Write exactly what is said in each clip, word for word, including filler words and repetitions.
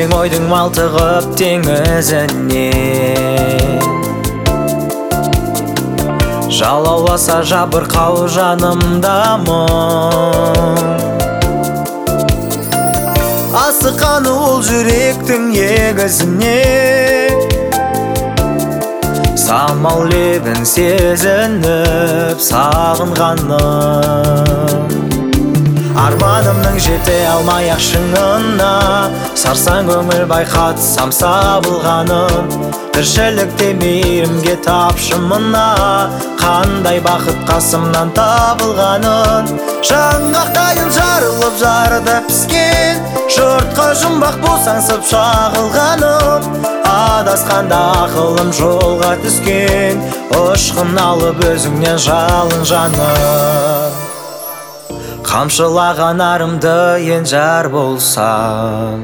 Өтпейм ойдың малтығып теңізінен. Жалауласа жабырқау жанымда мұң. Асыққаны ол жүректің егізіне, самал лебін сезініп сағынғаным. Арманымның жете алмай-ақ шыңына, сарсаң көңіл байқатсам сабылғаным. Тіршілікте мейірімге тапшымына, қандай бақыт қасымнан табылғанын. Жаңғақтайын жарылып жарыда піскен, жұртқа жұмбақ болсаңсып шағылғаным. Адасқанда ақылым жолға түскен, ұшқын алып өзіңнен жалын жаным. Қамшылаған арымды енжар болсам,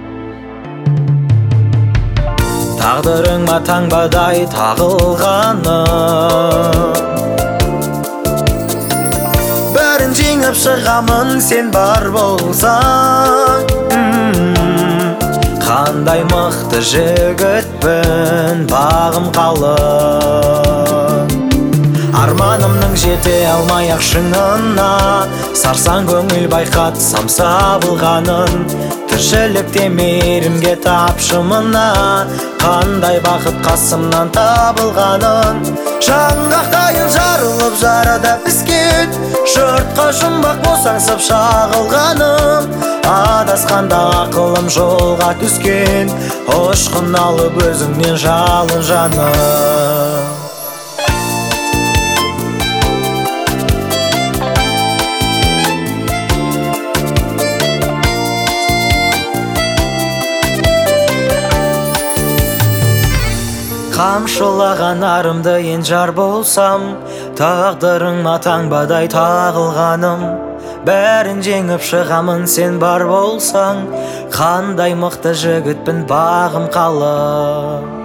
тағдырыңа таңбадай тағылғаным. Бәрін жеңіп шығамын сен бар болсаң. Қандай мықты жігітпін, бағым қалып. Арманымның жете алмай-ақ шыңына, сарсаң көңіл байқатсам сабылғанын. Тіршілікте мейірімге тапшымына, қандай бақыт қасымнан табылғанын. Жаңғақтайын жарылып жарада піскен, жұртқа жұмбақ болсаңсып шағылғаным. Адасқанда ақылым жолға түскен, ұшқын алып өзіңнен жалын жаным. Қамшылаған арымды енжар болсам, тағдырыңа таңбадай тағылғаным. Бәрін жеңіп шығамын сен бар болсаң, қандай мықты жігітпін, бағым қалып.